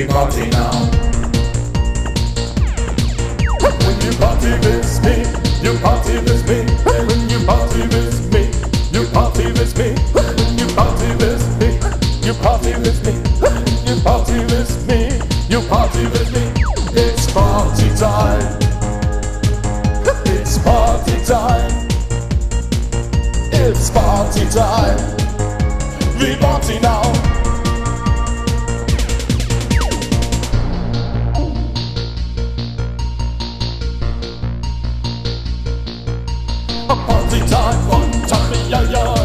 party now. When you party with me, you party with me. When you party with me, you party with me. When you party with me, you party with me. When you party with me, you party with me. It's party time. It's party time. It's party time. We party now. A party time, one time, yeah, yeah.